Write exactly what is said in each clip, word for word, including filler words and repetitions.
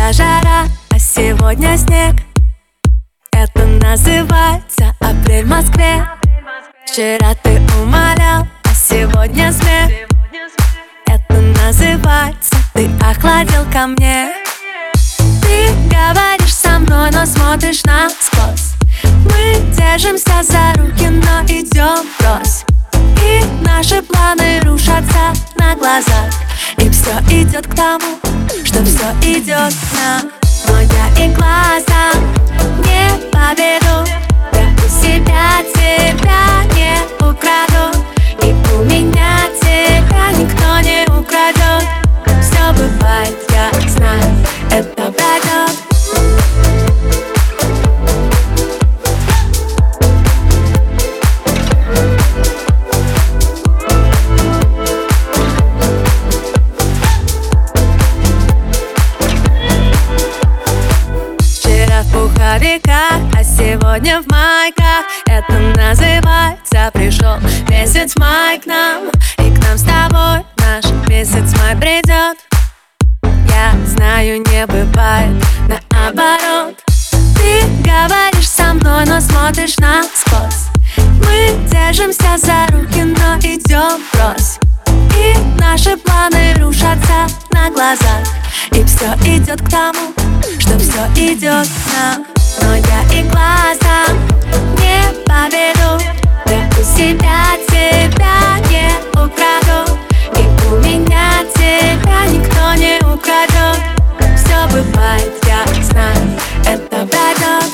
Вчера жара, а сегодня снег. Это называется апрель в Москве. Вчера ты умолял, а сегодня смех. Это называется ты охладил ко мне. Ты говоришь со мной, но смотришь насквозь. Мы держимся за руки, но идем врозь. И наши планы рушатся на глазах. И все идет к тому, что все идет на. Но я и глаза не поведу. Я у себя тебя не украду. И у меня тебя никто не украдет. Все бывает, я знаю, это пройдет. А сегодня в майках. Это называется пришел месяц май к нам. И к нам с тобой наш месяц май придет. Я знаю, не бывает наоборот. Ты говоришь со мной, но смотришь насквозь. Мы держимся за руки, но идем врозь. И наши планы рушатся на глазах. И все идет к тому, что все идет на. Но я и глаза не поведу. Я у себя тебя не украду. И у меня тебя никто не украдет. Все бывает, я знаю, это пройдет.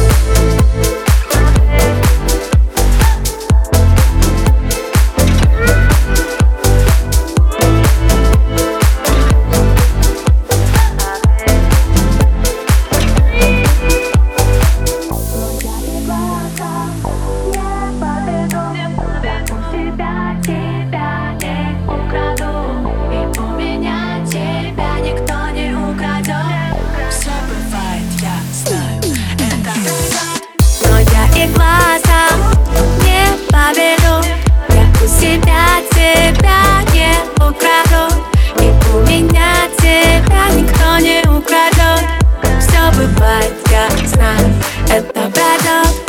И глаза не поведу. Я у себя тебя не украду. И у меня тебя никто не украдет. Все бывает, я знаю, это пройдет.